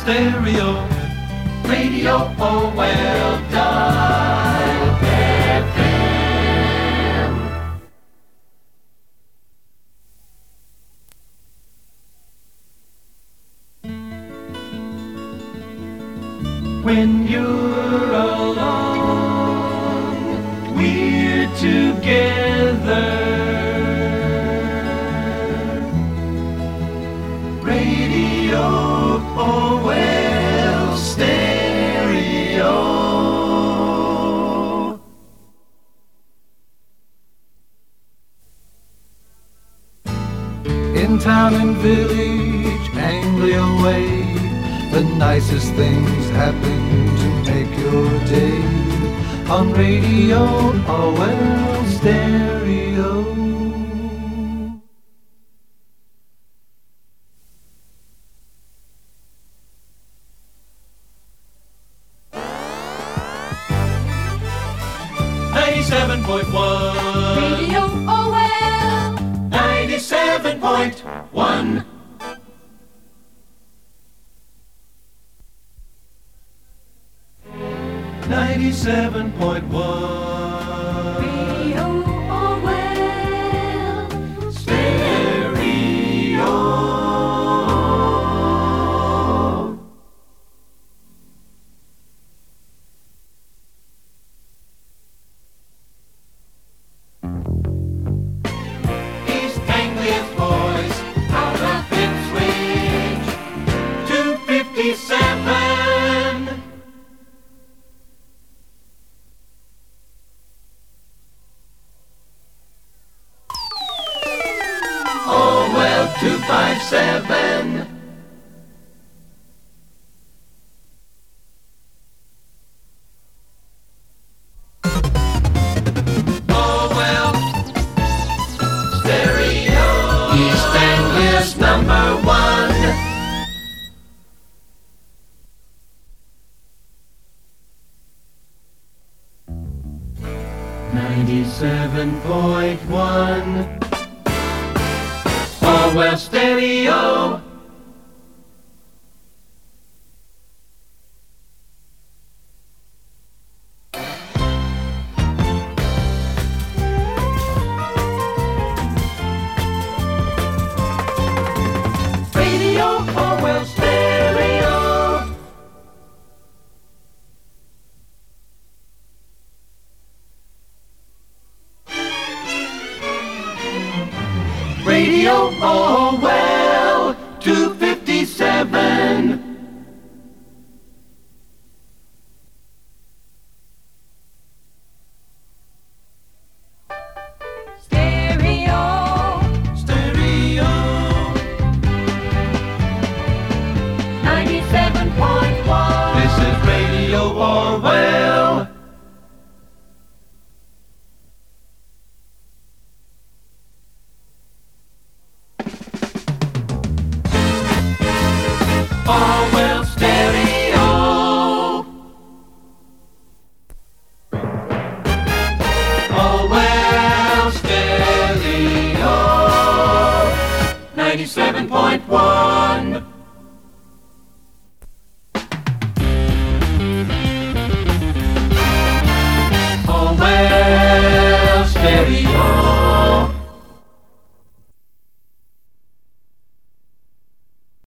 stereo, radio Orwell dial FM. When you're alone, we're together. Radio Orwell stereo. In town and village, Anglia way, the nicest things happen to make your day. On Radio Orwell stereo. Radio Orwell 97.1. Radio Orwell Stereo. East Anglia's voice, out of Ipswich, 257. Orwell 257. Orwell stereo. East Anglia's number one. .1 Orwell stereo. Radio Orwell stereo. Radio Orwell 257. stereo. Stereo. 97.1. This is Radio Orwell. Orwell stereo. Orwell stereo. 97.1.